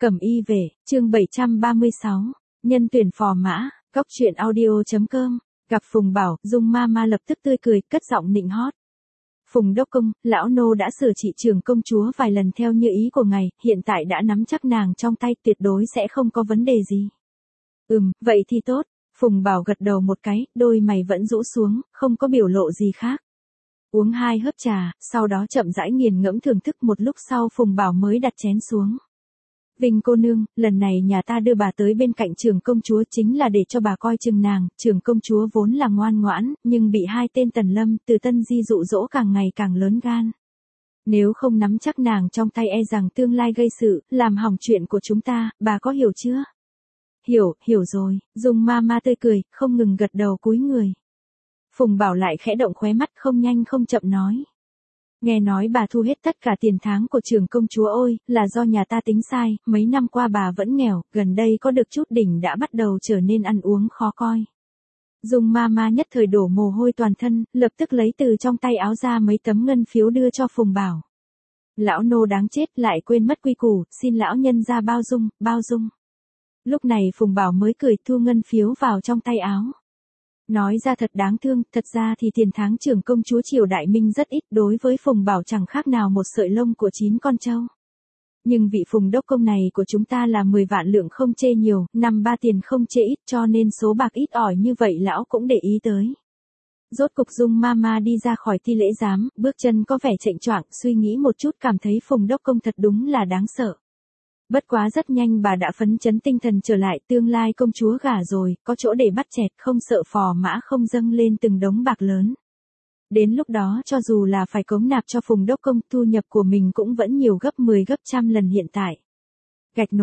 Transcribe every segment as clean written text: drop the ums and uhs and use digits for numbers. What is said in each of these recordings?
Cẩm y về, chương 736, nhân tuyển phò mã, góc truyện audio.com, gặp Phùng Bảo, Dung Mama lập tức tươi cười, cất giọng nịnh hót. Phùng đốc công, lão nô đã sửa trị trưởng công chúa vài lần theo như ý của ngài, hiện tại đã nắm chắc nàng trong tay, tuyệt đối sẽ không có vấn đề gì. Vậy thì tốt. Phùng Bảo gật đầu một cái, đôi mày vẫn rũ xuống, không có biểu lộ gì khác. Uống 2 hớp trà, sau đó chậm rãi nghiền ngẫm thưởng thức, một lúc sau Phùng Bảo mới đặt chén xuống. Vinh cô nương, lần này nhà ta đưa bà tới bên cạnh trưởng công chúa chính là để cho bà coi chừng nàng, trưởng công chúa vốn là ngoan ngoãn, nhưng bị 2 tên Tần Lâm từ Tân Di dụ dỗ càng ngày càng lớn gan. Nếu không nắm chắc nàng trong tay e rằng tương lai gây sự, làm hỏng chuyện của chúng ta, bà có hiểu chưa? Hiểu rồi, Dung Mama tươi cười, không ngừng gật đầu cúi người. Phùng Bảo lại khẽ động khóe mắt, không nhanh không chậm nói. Nghe nói bà thu hết tất cả tiền tháng của trưởng công chúa, ôi, là do nhà ta tính sai, mấy năm qua bà vẫn nghèo, gần đây có được chút đỉnh đã bắt đầu trở nên ăn uống khó coi. Dung Mama nhất thời đổ mồ hôi toàn thân, lập tức lấy từ trong tay áo ra mấy tấm ngân phiếu đưa cho Phùng Bảo. Lão nô đáng chết, lại quên mất quy củ, xin lão nhân ra bao dung. Lúc này Phùng Bảo mới cười, thu ngân phiếu vào trong tay áo. Nói ra thật đáng thương, thật ra thì tiền tháng trưởng công chúa Triều Đại Minh rất ít, đối với Phùng Bảo chẳng khác nào một sợi lông của 9 con trâu. Nhưng vị Phùng đốc công này của chúng ta là 10 vạn lượng không chê nhiều, 5-3 tiền không chê ít, cho nên số bạc ít ỏi như vậy lão cũng để ý tới. Rốt cục Dung Mama đi ra khỏi ti lễ giám, bước chân có vẻ chệnh choạng, suy nghĩ một chút cảm thấy Phùng đốc công thật đúng là đáng sợ. Bất quá rất nhanh bà đã phấn chấn tinh thần trở lại, tương lai công chúa gả rồi, có chỗ để bắt chẹt, không sợ phò mã không dâng lên từng đống bạc lớn. Đến lúc đó cho dù là phải cống nạp cho Phùng đốc công, thu nhập của mình cũng vẫn nhiều gấp 10 gấp trăm lần hiện tại. Gạch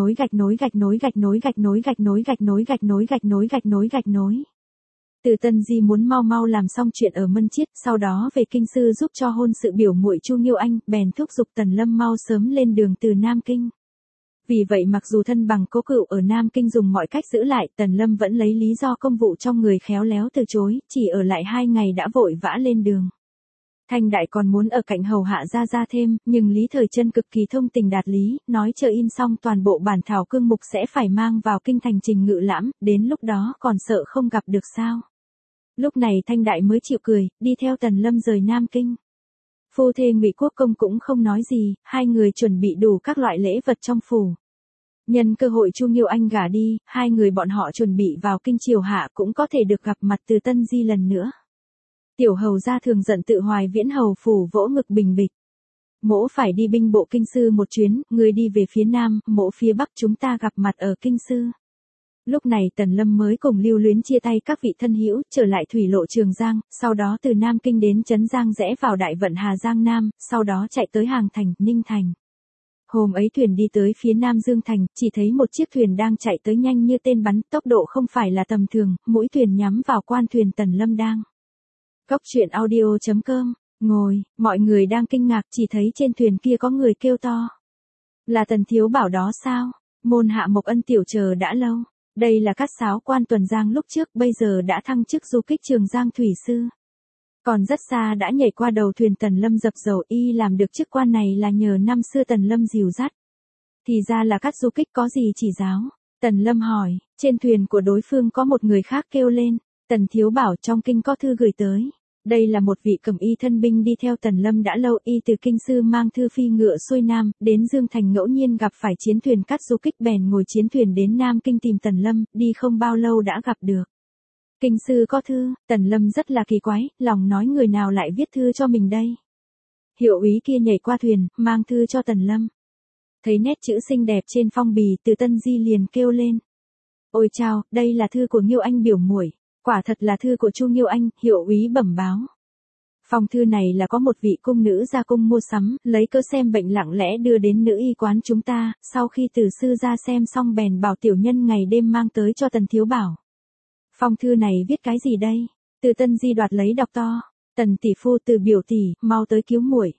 nối. Từ Tân Di muốn mau làm xong chuyện ở Mân Chiết, sau đó về kinh sư giúp cho hôn sự biểu muội Chu Nghiêu Anh, bèn thúc giục Tần Lâm mau sớm lên đường từ Nam Kinh. Vì vậy mặc dù thân bằng cố cựu ở Nam Kinh dùng mọi cách giữ lại, Tần Lâm vẫn lấy lý do công vụ trong người khéo léo từ chối, chỉ ở lại 2 ngày đã vội vã lên đường. Thanh Đại còn muốn ở cạnh hầu hạ ra thêm, nhưng Lý Thời Trân cực kỳ thông tình đạt lý, nói chờ in xong toàn bộ bản thảo cương mục sẽ phải mang vào kinh thành trình ngự lãm, đến lúc đó còn sợ không gặp được sao. Lúc này Thanh Đại mới chịu cười, đi theo Tần Lâm rời Nam Kinh. Phu thê Ngụy Quốc Công cũng không nói gì, 2 người chuẩn bị đủ các loại lễ vật trong phủ. Nhân cơ hội Chu Nghiêu Anh gả đi, 2 người bọn họ chuẩn bị vào kinh triều hạ cũng có thể được gặp mặt từ Tân Di lần nữa. Tiểu hầu gia thường giận tự Hoài Viễn hầu phủ vỗ ngực bình bịch. Mỗ phải đi binh bộ kinh sư một chuyến, người đi về phía nam, mỗ phía bắc, chúng ta gặp mặt ở kinh sư. Lúc này Tần Lâm mới cùng Lưu Luyến chia tay các vị thân hữu, trở lại thủy lộ Trường Giang, sau đó từ Nam Kinh đến Trấn Giang rẽ vào Đại Vận Hà Giang Nam, sau đó chạy tới Hàng Thành, Ninh Thành. Hôm ấy thuyền đi tới phía Nam Dương Thành, chỉ thấy một chiếc thuyền đang chạy tới nhanh như tên bắn, tốc độ không phải là tầm thường, mũi thuyền nhắm vào quan thuyền Tần Lâm đang. Góc truyện audio.com, ngồi, mọi người đang kinh ngạc, chỉ thấy trên thuyền kia có người kêu to. Là Tần Thiếu Bảo đó sao? Môn hạ Mộc Ân tiểu chờ đã lâu. Đây là Cát Sáo quan Tuần Giang lúc trước, bây giờ đã thăng chức du kích Trường Giang thủy sư. Còn rất xa đã nhảy qua đầu thuyền Tần Lâm dập dầu, y làm được chức quan này là nhờ năm xưa Tần Lâm dìu dắt. Thì ra là Cát du kích có gì chỉ giáo? Tần Lâm hỏi, trên thuyền của đối phương có một người khác kêu lên, Tần Thiếu Bảo trong kinh có thư gửi tới. Đây là một vị cẩm y thân binh đi theo Tần Lâm đã lâu, y từ kinh sư mang thư phi ngựa xuôi nam, đến Dương Thành ngẫu nhiên gặp phải chiến thuyền Cát du kích bèn ngồi chiến thuyền đến Nam Kinh tìm Tần Lâm, đi không bao lâu đã gặp được. Kinh sư có thư, Tần Lâm rất là kỳ quái, lòng nói người nào lại viết thư cho mình đây. Hiệu úy kia nhảy qua thuyền, mang thư cho Tần Lâm. Thấy nét chữ xinh đẹp trên phong bì, từ Tân Di liền kêu lên. Ôi chao, đây là thư của Nghiêu Anh biểu muội. Quả thật là thư của Chu Nghiêu Anh, hiệu úy bẩm báo. Phong thư này là có một vị cung nữ ra cung mua sắm, lấy cớ xem bệnh lặng lẽ đưa đến nữ y quán chúng ta, sau khi từ sư ra xem xong bèn bảo tiểu nhân ngày đêm mang tới cho Tần Thiếu Bảo. Phong thư này viết cái gì đây? Từ Tân Di đoạt lấy đọc to. Tần tỷ phu, từ biểu tỷ, mau tới cứu muội.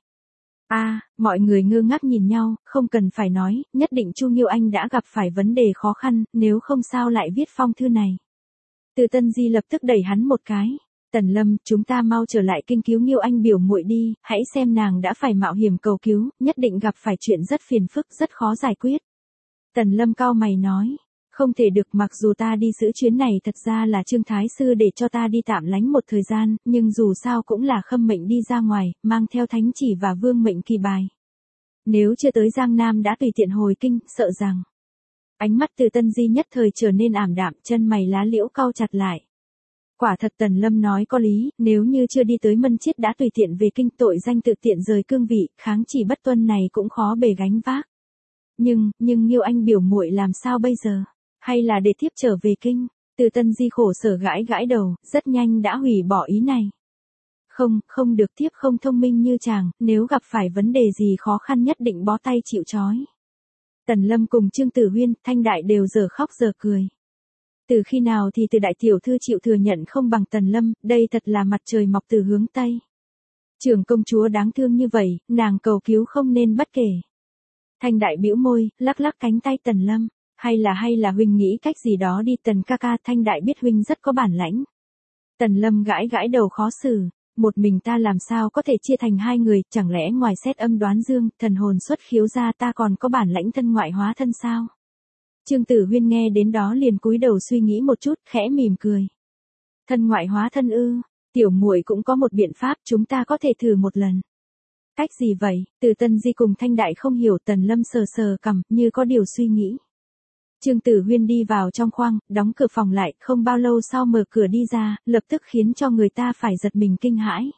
Mọi người ngơ ngác nhìn nhau, không cần phải nói, nhất định Chu Nghiêu Anh đã gặp phải vấn đề khó khăn, nếu không sao lại viết phong thư này. Từ Tân Di lập tức đẩy hắn một cái. Tần Lâm, chúng ta mau trở lại kinh cứu Nghiêu Anh biểu muội đi, hãy xem nàng đã phải mạo hiểm cầu cứu, nhất định gặp phải chuyện rất phiền phức, rất khó giải quyết. Tần Lâm cau mày nói. Không thể được, mặc dù ta đi giữ chuyến này thật ra là Trương Thái Sư để cho ta đi tạm lánh một thời gian, nhưng dù sao cũng là khâm mệnh đi ra ngoài, mang theo thánh chỉ và vương mệnh kỳ bài. Nếu chưa tới Giang Nam đã tùy tiện hồi kinh, sợ rằng. Ánh mắt Từ Tân Di nhất thời trở nên ảm đạm, chân mày lá liễu cau chặt lại. Quả thật Tần Lâm nói có lý, nếu như chưa đi tới Mân Chiết đã tùy tiện về kinh, tội danh tự tiện rời cương vị, kháng chỉ bất tuân này cũng khó bề gánh vác. Nhưng Nghiêu Anh biểu muội làm sao bây giờ? Hay là để thiếp trở về kinh? Từ Tân Di khổ sở gãi gãi đầu, rất nhanh đã hủy bỏ ý này. Không được, thiếp không thông minh như chàng, nếu gặp phải vấn đề gì khó khăn nhất định bó tay chịu trói. Tần Lâm cùng Trương Tử Huyên, Thanh Đại đều giờ khóc giờ cười. Từ khi nào thì Từ đại tiểu thư chịu thừa nhận không bằng Tần Lâm, đây thật là mặt trời mọc từ hướng Tây. Trưởng công chúa đáng thương như vậy, nàng cầu cứu không nên bất kể. Thanh Đại bĩu môi, lắc lắc cánh tay Tần Lâm. Hay là huynh nghĩ cách gì đó đi Tần ca ca, Thanh Đại biết huynh rất có bản lãnh. Tần Lâm gãi gãi đầu khó xử, một mình ta làm sao có thể chia thành hai người, chẳng lẽ ngoài xét âm đoán dương, thần hồn xuất khiếu ra ta còn có bản lãnh thân ngoại hóa thân sao? Trương Tử Huyên nghe đến đó liền cúi đầu suy nghĩ một chút, khẽ mỉm cười. Thân ngoại hóa thân ư? Tiểu muội cũng có một biện pháp, chúng ta có thể thử một lần. Cách gì vậy? Từ Tân Di cùng Thanh Đại không hiểu, Tần Lâm sờ sờ cằm, như có điều suy nghĩ. Trương Tử Huyên đi vào trong khoang, đóng cửa phòng lại, không bao lâu sau mở cửa đi ra, lập tức khiến cho người ta phải giật mình kinh hãi.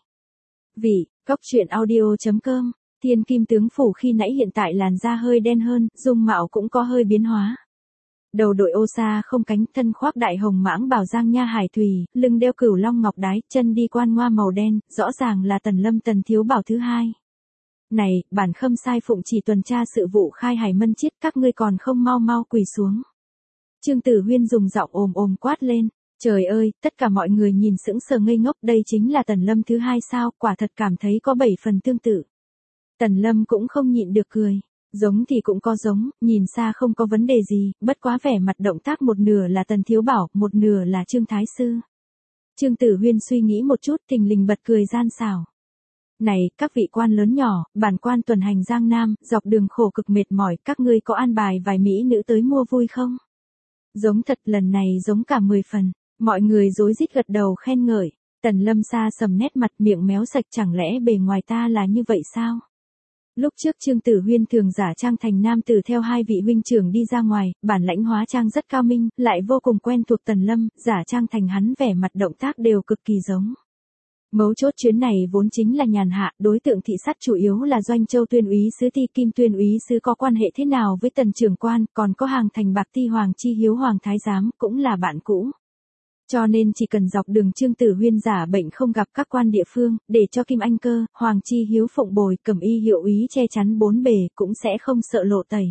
Cóc truyện audio.com, Thiên Kim tướng phủ khi nãy hiện tại làn da hơi đen hơn, dung mạo cũng có hơi biến hóa. Đầu đội ô sa không cánh, thân khoác đại hồng mãng bảo giang nha hải thùy, lưng đeo cửu long ngọc đái, chân đi quan ngoa màu đen, rõ ràng là Tần Lâm Tần thiếu bảo thứ hai. Này, bản khâm sai phụng chỉ tuần tra sự vụ khai hải Mân Chiết, các ngươi còn không mau mau quỳ xuống. Trương Tử Huyên dùng giọng ồm quát lên. Trời ơi, tất cả mọi người nhìn sững sờ ngây ngốc, đây chính là Tần Lâm thứ hai sao, quả thật cảm thấy có 7 phần tương tự. Tần Lâm cũng không nhịn được cười. Giống thì cũng có giống, nhìn xa không có vấn đề gì, bất quá vẻ mặt động tác một nửa là Tần thiếu bảo, một nửa là Trương Thái Sư. Trương Tử Huyên suy nghĩ một chút, thình lình bật cười gian xảo. Này, các vị quan lớn nhỏ, bản quan tuần hành Giang Nam, dọc đường khổ cực mệt mỏi, các ngươi có an bài vài mỹ nữ tới mua vui không? Giống thật, lần này giống cả 10 phần. Mọi người rối rít gật đầu khen ngợi. Tần Lâm xa sầm nét mặt, miệng méo sạch, chẳng lẽ bề ngoài ta là như vậy sao? Lúc trước Trương Tử Huyên thường giả trang thành nam tử theo hai vị huynh trưởng đi ra ngoài, bản lãnh hóa trang rất cao minh, lại vô cùng quen thuộc Tần Lâm, giả trang thành hắn vẻ mặt động tác đều cực kỳ giống. Mấu chốt chuyến này vốn chính là nhàn hạ, đối tượng thị sát chủ yếu là Doanh Châu Tuyên úy sứ Ti Kim Tuyên úy sứ có quan hệ thế nào với Tần trưởng quan, còn có Hàng Thành Bạc Ti Hoàng Chi Hiếu Hoàng Thái Giám, cũng là bạn cũ. Cho nên chỉ cần dọc đường Trương Tử Huyên giả bệnh không gặp các quan địa phương, để cho Kim Anh Cơ, Hoàng Chi Hiếu phụng bồi, Cẩm Y hiệu úy che chắn bốn bề, cũng sẽ không sợ lộ tẩy.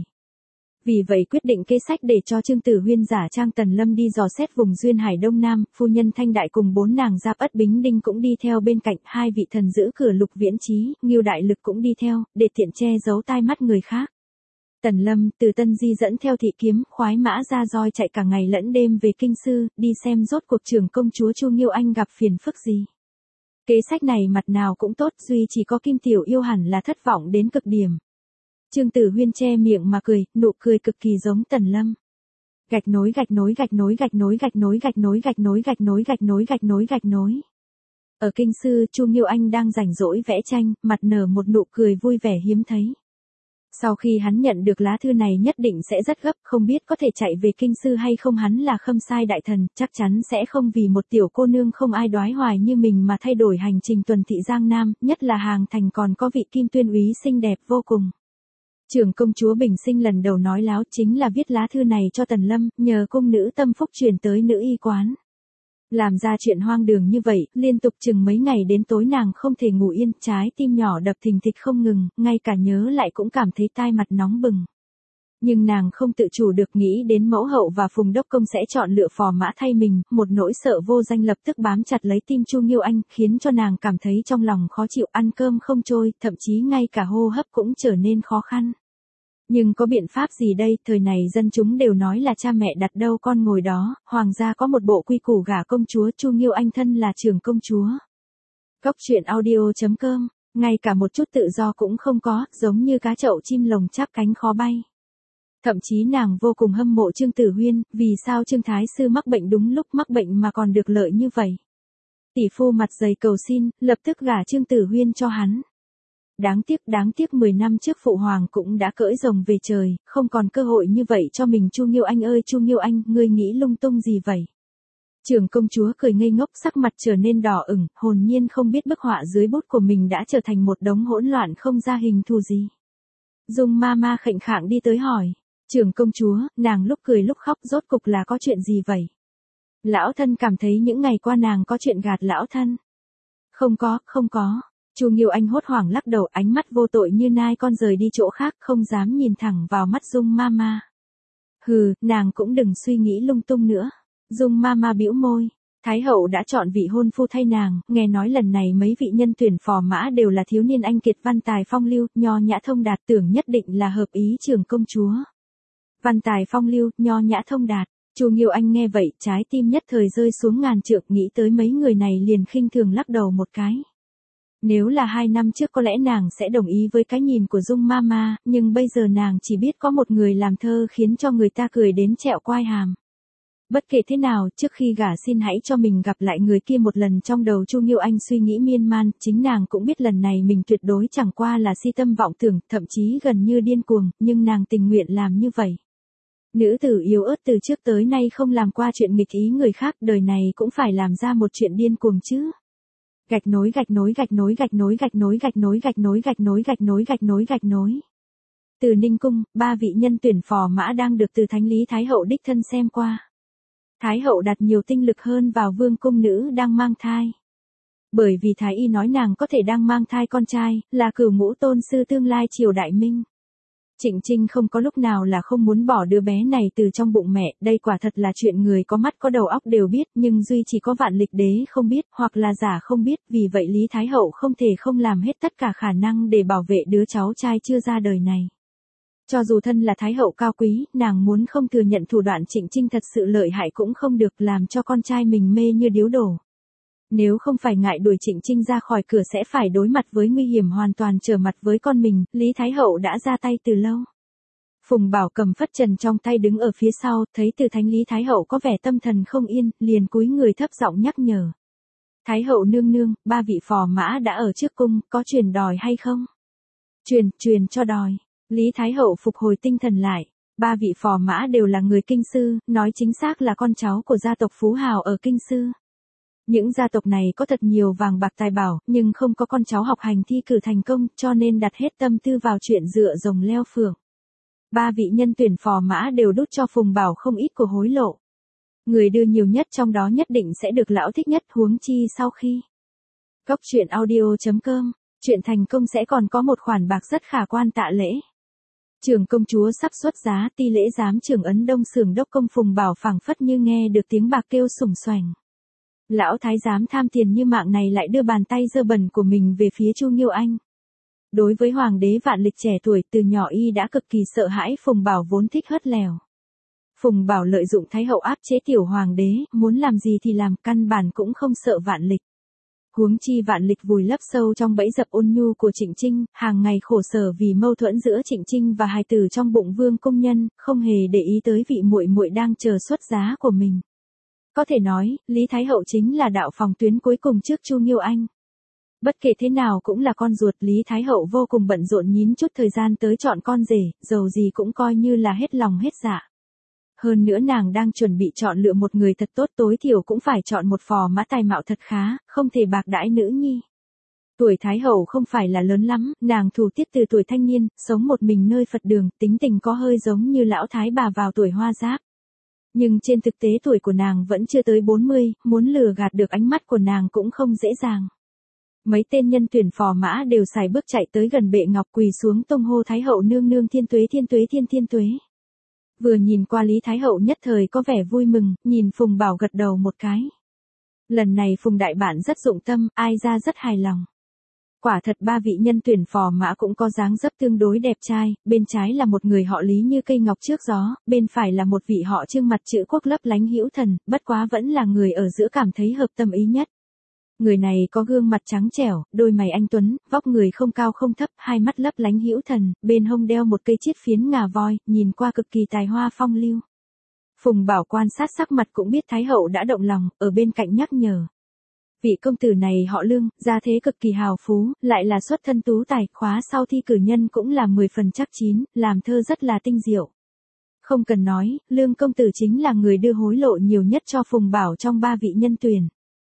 Vì vậy quyết định kế sách để cho Trương Tử Huyên giả trang Tần Lâm đi dò xét vùng duyên hải Đông Nam, phu nhân Thanh Đại cùng 4 nàng Giáp Ất Bính Đinh cũng đi theo bên cạnh, hai vị thần giữ cửa Lục Viễn Chí, Ngưu Đại Lực cũng đi theo, để tiện che giấu tai mắt người khác. Tần Lâm, Từ Tân Di dẫn theo thị kiếm, khoái mã ra roi chạy cả ngày lẫn đêm về kinh sư, đi xem rốt cuộc trưởng công chúa Chu Nghiêu Anh gặp phiền phức gì. Kế sách này mặt nào cũng tốt, duy chỉ có Kim Tiểu Yêu hẳn là thất vọng đến cực điểm. Trương Tử Huyên che miệng mà cười, nụ cười cực kỳ giống Tần Lâm. Gạch nối. Ở kinh sư, Chu Nghiêu Anh đang rảnh rỗi vẽ tranh, mặt nở một nụ cười vui vẻ hiếm thấy. Sau khi hắn nhận được lá thư này nhất định sẽ rất gấp, không biết có thể chạy về kinh sư hay không, hắn là khâm sai đại thần, chắc chắn sẽ không vì một tiểu cô nương không ai đoái hoài như mình mà thay đổi hành trình tuần thị Giang Nam, nhất là Hàng Thành còn có vị Kim Tuyên úy xinh đẹp vô cùng. Trưởng công chúa Bình Sinh lần đầu nói láo chính là viết lá thư này cho Tần Lâm, nhờ cung nữ tâm phúc truyền tới nữ y quán. Làm ra chuyện hoang đường như vậy, liên tục chừng mấy ngày đến tối nàng không thể ngủ yên, trái tim nhỏ đập thình thịch không ngừng, ngay cả nhớ lại cũng cảm thấy tai mặt nóng bừng. Nhưng nàng không tự chủ được nghĩ đến mẫu hậu và Phùng Đốc Công sẽ chọn lựa phò mã thay mình, một nỗi sợ vô danh lập tức bám chặt lấy tim Chu Nghiêu Anh, khiến cho nàng cảm thấy trong lòng khó chịu, ăn cơm không trôi, thậm chí ngay cả hô hấp cũng trở nên khó khăn. Nhưng có biện pháp gì đây, thời này dân chúng đều nói là cha mẹ đặt đâu con ngồi đó, hoàng gia có một bộ quy củ gả công chúa, Chu Nghiêu Anh thân là trưởng công chúa. Cóc truyện audio.com, ngay cả một chút tự do cũng không có, giống như cá chậu chim lồng chắp cánh khó bay. Thậm chí nàng vô cùng hâm mộ Trương Tử Huyên, vì sao Trương Thái Sư mắc bệnh đúng lúc mắc bệnh mà còn được lợi như vậy. Tỷ phu mặt dày cầu xin, lập tức gả Trương Tử Huyên cho hắn. Đáng tiếc 10 năm trước phụ hoàng cũng đã cưỡi rồng về trời, không còn cơ hội như vậy cho mình. Chu Nghiêu Anh ơi Chu Nghiêu Anh, ngươi nghĩ lung tung gì vậy? Trưởng công chúa cười ngây ngốc, sắc mặt trở nên đỏ ửng, hồn nhiên không biết bức họa dưới bút của mình đã trở thành một đống hỗn loạn không ra hình thù gì. Dung ma khệnh khạng đi tới hỏi, trưởng công chúa, nàng lúc cười lúc khóc rốt cục là có chuyện gì vậy? Lão thân cảm thấy những ngày qua nàng có chuyện gạt lão thân. Không có. Chu Nghiêu Anh hốt hoảng lắc đầu, ánh mắt vô tội như nai con rời đi chỗ khác, không dám nhìn thẳng vào mắt Dung ma. Hừ, nàng cũng đừng suy nghĩ lung tung nữa. Dung ma bĩu môi. Thái hậu đã chọn vị hôn phu thay nàng, nghe nói lần này mấy vị nhân tuyển phò mã đều là thiếu niên anh kiệt văn tài phong lưu, nho nhã thông đạt, tưởng nhất định là hợp ý trưởng công chúa. Văn tài phong lưu, nho nhã thông đạt. Chu Nghiêu Anh nghe vậy, trái tim nhất thời rơi xuống ngàn trượng, nghĩ tới mấy người này liền khinh thường lắc đầu một cái. Nếu là 2 năm trước có lẽ nàng sẽ đồng ý với cái nhìn của Dung ma, nhưng bây giờ nàng chỉ biết có một người làm thơ khiến cho người ta cười đến trẹo quai hàm. Bất kể thế nào, trước khi gả xin hãy cho mình gặp lại người kia một lần. Trong đầu Chu Nghiêu Anh suy nghĩ miên man, chính nàng cũng biết lần này mình tuyệt đối chẳng qua là si tâm vọng tưởng, thậm chí gần như điên cuồng, nhưng nàng tình nguyện làm như vậy. Nữ tử yếu ớt từ trước tới nay không làm qua chuyện nghịch ý người khác, đời này cũng phải làm ra một chuyện điên cuồng chứ. Gạch nối. Từ Ninh Cung, 3 vị nhân tuyển phò mã đang được từ Thánh Lý Thái Hậu đích thân xem qua. Thái Hậu đặt nhiều tinh lực hơn vào vương cung nữ đang mang thai. Bởi vì Thái Y nói nàng có thể đang mang thai con trai, là cửu ngũ tôn sư tương lai triều đại Minh. Trịnh Trinh không có lúc nào là không muốn bỏ đứa bé này từ trong bụng mẹ, đây quả thật là chuyện người có mắt có đầu óc đều biết, nhưng duy chỉ có Vạn Lịch Đế không biết, hoặc là giả không biết, vì vậy Lý Thái Hậu không thể không làm hết tất cả khả năng để bảo vệ đứa cháu trai chưa ra đời này. Cho dù thân là Thái Hậu cao quý, nàng muốn không thừa nhận thủ đoạn Trịnh Trinh thật sự lợi hại cũng không được, làm cho con trai mình mê như điếu đổ. Nếu không phải ngại đuổi Trịnh Trinh ra khỏi cửa sẽ phải đối mặt với nguy hiểm hoàn toàn trở mặt với con mình, Lý Thái Hậu đã ra tay từ lâu. Phùng Bảo cầm phất trần trong tay đứng ở phía sau, thấy Từ Thánh Lý Thái Hậu có vẻ tâm thần không yên, liền cúi người thấp giọng nhắc nhở. Thái Hậu nương nương, 3 vị phò mã đã ở trước cung, có truyền đòi hay không? Truyền cho đòi. Lý Thái Hậu phục hồi tinh thần lại. 3 vị phò mã đều là người Kinh Sư, nói chính xác là con cháu của gia tộc Phú Hào ở Kinh Sư. Những gia tộc này có thật nhiều vàng bạc tài bảo, nhưng không có con cháu học hành thi cử thành công, cho nên đặt hết tâm tư vào chuyện dựa rồng leo phượng. 3 vị nhân tuyển phò mã đều đút cho Phùng Bảo không ít của hối lộ. Người đưa nhiều nhất trong đó nhất định sẽ được lão thích nhất, huống chi sau khi. Cốc.audio.com, chuyện thành công sẽ còn có một khoản bạc rất khả quan tạ lễ. Trưởng công chúa sắp xuất giá, ti lễ giám trưởng Ấn Đông Xưởng đốc công Phùng Bảo phảng phất như nghe được tiếng bạc kêu sủng soành. Lão thái giám tham tiền như mạng này lại đưa bàn tay dơ bẩn của mình về phía Chu Nghiêu Anh. Đối với hoàng đế Vạn Lịch trẻ tuổi, từ nhỏ y đã cực kỳ sợ hãi, Phùng Bảo vốn thích hớt lèo. Phùng Bảo lợi dụng Thái Hậu áp chế tiểu hoàng đế, muốn làm gì thì làm, căn bản cũng không sợ Vạn Lịch. Huống chi Vạn Lịch vùi lấp sâu trong bẫy dập ôn nhu của Trịnh Trinh, hàng ngày khổ sở vì mâu thuẫn giữa Trịnh Trinh và hài tử trong bụng vương công nhân, không hề để ý tới vị muội muội đang chờ xuất giá của mình. Có thể nói, Lý Thái Hậu chính là đạo phòng tuyến cuối cùng trước Chu Nghiêu Anh. Bất kể thế nào cũng là con ruột, Lý Thái Hậu vô cùng bận rộn nhín chút thời gian tới chọn con rể, dầu gì cũng coi như là hết lòng hết dạ. Hơn nữa nàng đang chuẩn bị chọn lựa một người thật tốt, tối thiểu cũng phải chọn một phò mã tài mạo thật khá, không thể bạc đãi nữ nhi. Tuổi Thái Hậu không phải là lớn lắm, nàng thủ tiết từ tuổi thanh niên, sống một mình nơi Phật đường, tính tình có hơi giống như lão thái bà vào tuổi hoa giáp. Nhưng trên thực tế tuổi của nàng vẫn chưa tới 40, muốn lừa gạt được ánh mắt của nàng cũng không dễ dàng. Mấy tên nhân tuyển phò mã đều sải bước chạy tới gần bệ ngọc, quỳ xuống tung hô Thái Hậu nương nương thiên tuế thiên tuế thiên tuế. Vừa nhìn qua Lý Thái Hậu nhất thời có vẻ vui mừng, nhìn Phùng Bảo gật đầu một cái. Lần này Phùng đại bản rất dụng tâm, ai ra rất hài lòng. Quả thật 3 vị nhân tuyển phò mã cũng có dáng dấp tương đối đẹp trai, bên trái là một người họ Lý như cây ngọc trước gió, bên phải là một vị họ Trương mặt chữ quốc lấp lánh hữu thần, bất quá vẫn là người ở giữa cảm thấy hợp tâm ý nhất. Người này có gương mặt trắng trẻo, đôi mày anh tuấn, vóc người không cao không thấp, hai mắt lấp lánh hữu thần, bên hông đeo một cây chiết phiến ngà voi, nhìn qua cực kỳ tài hoa phong lưu. Phùng Bảo quan sát sắc mặt cũng biết Thái hậu đã động lòng, ở bên cạnh nhắc nhở. Vị công tử này họ Lương, gia thế cực kỳ hào phú, lại là xuất thân tú tài, khóa sau thi cử nhân cũng là 10 phần chắc chín, làm thơ rất là tinh diệu. Không cần nói, Lương công tử chính là người đưa hối lộ nhiều nhất cho Phùng Bảo trong 3 vị nhân tuyển.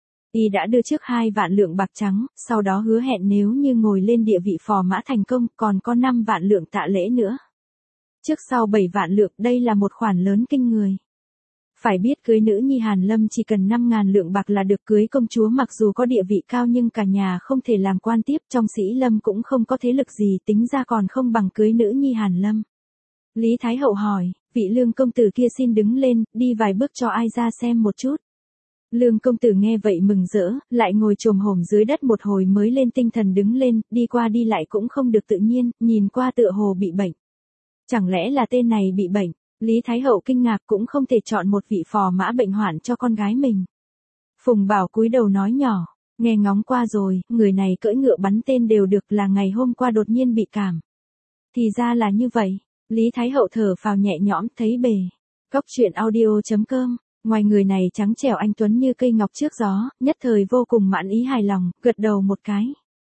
Y đã đưa trước 2 vạn lượng bạc trắng, sau đó hứa hẹn nếu như ngồi lên địa vị phò mã thành công, còn có 5 vạn lượng tạ lễ nữa. Trước sau 7 vạn lượng, đây là một khoản lớn kinh người. Phải biết cưới nữ nhi Hàn Lâm chỉ cần 5.000 lượng bạc là được, cưới công chúa mặc dù có địa vị cao nhưng cả nhà không thể làm quan tiếp, trong Sĩ Lâm cũng không có thế lực gì, tính ra còn không bằng cưới nữ nhi Hàn Lâm. Lý Thái hậu hỏi, vị Lương công tử kia xin đứng lên, đi vài bước cho ai ra xem một chút. Lương công tử nghe vậy mừng rỡ, lại ngồi chồm hổm dưới đất một hồi mới lên tinh thần đứng lên, đi qua đi lại cũng không được tự nhiên, nhìn qua tựa hồ bị bệnh. Chẳng lẽ là tên này bị bệnh? Lý Thái hậu kinh ngạc, cũng không thể chọn một vị phò mã bệnh hoạn cho con gái mình. Phùng Bảo cúi đầu nói nhỏ, nghe ngóng qua rồi, người này cưỡi ngựa bắn tên đều được, là ngày hôm qua đột nhiên bị cảm. Thì ra là như vậy, Lý Thái hậu thở phào nhẹ nhõm, thấy bề. Góc truyện audio.com. Ngoài người này trắng trẻo anh tuấn như cây ngọc trước gió, nhất thời vô cùng mãn ý hài lòng, gật đầu một cái.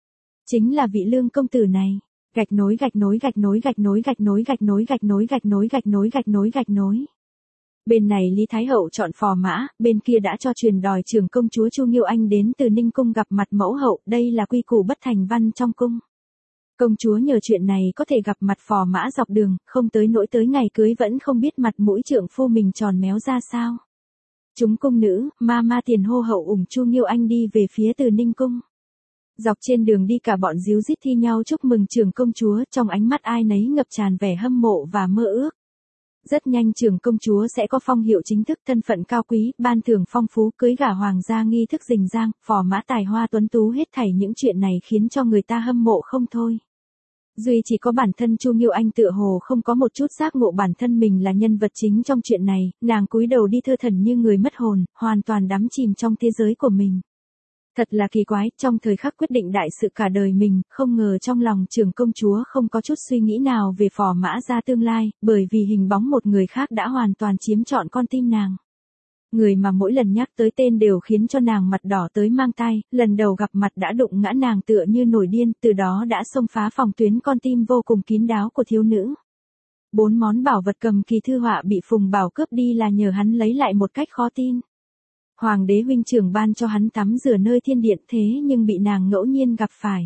Chính là vị Lương công tử này. Gạch nối gạch nối gạch nối gạch nối gạch nối gạch nối gạch nối gạch nối gạch nối gạch nối gạch nối. Bên này Lý Thái hậu chọn phò mã, bên kia đã cho truyền đòi trưởng công chúa Chu Nghiêu Anh đến từ Ninh cung gặp mặt mẫu hậu, đây là quy củ bất thành văn trong cung. Công chúa nhờ chuyện này có thể gặp mặt phò mã dọc đường, không tới nỗi tới ngày cưới vẫn không biết mặt mũi trượng phu mình tròn méo ra sao. Chúng cung nữ, ma tiền hô hậu ủng Chu Nghiêu Anh đi về phía từ Ninh cung. Dọc trên đường đi cả bọn díu dít thi nhau chúc mừng trưởng công chúa, trong ánh mắt ai nấy ngập tràn vẻ hâm mộ và mơ ước. Rất nhanh trưởng công chúa sẽ có phong hiệu chính thức, thân phận cao quý, ban thưởng phong phú, cưới gả hoàng gia nghi thức rình rang, phò mã tài hoa tuấn tú, hết thảy những chuyện này khiến cho người ta hâm mộ không thôi. Duy chỉ có bản thân Chu Nghiêu Anh tựa hồ không có một chút giác ngộ bản thân mình là nhân vật chính trong chuyện này, nàng cúi đầu đi thơ thẩn như người mất hồn, hoàn toàn đắm chìm trong thế giới của mình. Thật là kỳ quái, trong thời khắc quyết định đại sự cả đời mình, không ngờ trong lòng trưởng công chúa không có chút suy nghĩ nào về phò mã gia tương lai, bởi vì hình bóng một người khác đã hoàn toàn chiếm trọn con tim nàng. Người mà mỗi lần nhắc tới tên đều khiến cho nàng mặt đỏ tới mang tai, lần đầu gặp mặt đã đụng ngã nàng tựa như nổi điên, từ đó đã xông phá phòng tuyến con tim vô cùng kín đáo của thiếu nữ. 4 món bảo vật cầm kỳ thư họa bị Phùng Bảo cướp đi là nhờ hắn lấy lại một cách khó tin. Hoàng đế huynh trưởng ban cho hắn tắm rửa nơi thiên điện, thế nhưng bị nàng ngẫu nhiên gặp phải.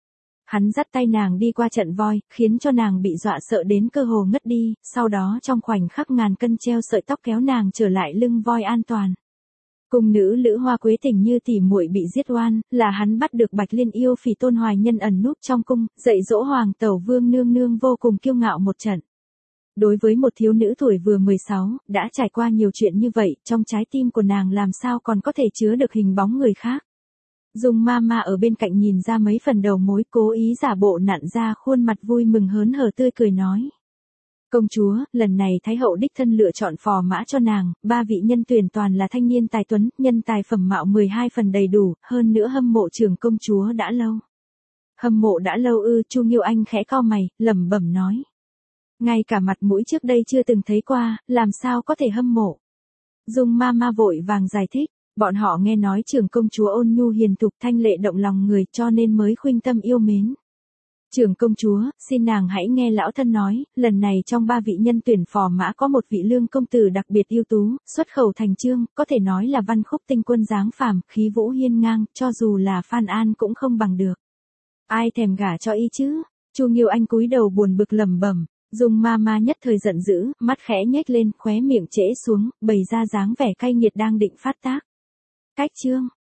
Hắn dắt tay nàng đi qua trận voi, khiến cho nàng bị dọa sợ đến cơ hồ ngất đi, sau đó trong khoảnh khắc ngàn cân treo sợi tóc kéo nàng trở lại lưng voi an toàn. Cung nữ Lữ Hoa Quế tình như tỉ muội bị giết oan, là hắn bắt được Bạch Liên yêu phỉ Tôn Hoài Nhân ẩn núp trong cung, dạy dỗ hoàng tẩu Vương nương nương vô cùng kiêu ngạo một trận. Đối với một thiếu nữ tuổi vừa 16, đã trải qua nhiều chuyện như vậy, trong trái tim của nàng làm sao còn có thể chứa được hình bóng người khác. Dung ma ở bên cạnh nhìn ra mấy phần đầu mối, cố ý giả bộ nặn ra khuôn mặt vui mừng hớn hở tươi cười nói. Công chúa, lần này Thái hậu đích thân lựa chọn phò mã cho nàng, 3 vị nhân tuyển toàn là thanh niên tài tuấn, nhân tài phẩm mạo 12 phần đầy đủ, hơn nữa hâm mộ trưởng công chúa đã lâu. Hâm mộ đã lâu ư? Chu Nghiêu Anh khẽ cau mày, lẩm bẩm nói. Ngay cả mặt mũi trước đây chưa từng thấy qua, làm sao có thể hâm mộ. Dung ma vội vàng giải thích, bọn họ nghe nói trưởng công chúa ôn nhu hiền thục thanh lệ động lòng người cho nên mới khuynh tâm yêu mến. Trưởng công chúa, xin nàng hãy nghe lão thân nói, lần này trong 3 vị nhân tuyển phò mã có một vị Lương công tử đặc biệt ưu tú, xuất khẩu thành chương, có thể nói là văn khúc tinh quân dáng phàm, khí vũ hiên ngang, cho dù là Phan An cũng không bằng được. Ai thèm gả cho y chứ? Chu Nghiêu Anh cúi đầu buồn bực lẩm bẩm. Dung ma nhất thời giận dữ, mắt khẽ nhếch lên, khóe miệng trễ xuống, bày ra dáng vẻ cay nghiệt đang định phát tác. Cách chương